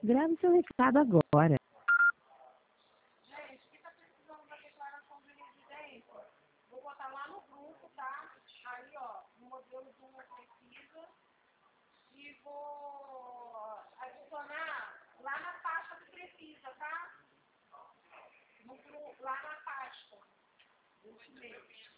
Grave seu recado agora. Gente, quem está precisando da declaração de residência, vou botar lá no grupo, tá? Aí, ó, no modelo de uma precisa. E vou adicionar lá na pasta que precisa, tá? Lá na pasta dos e-mails.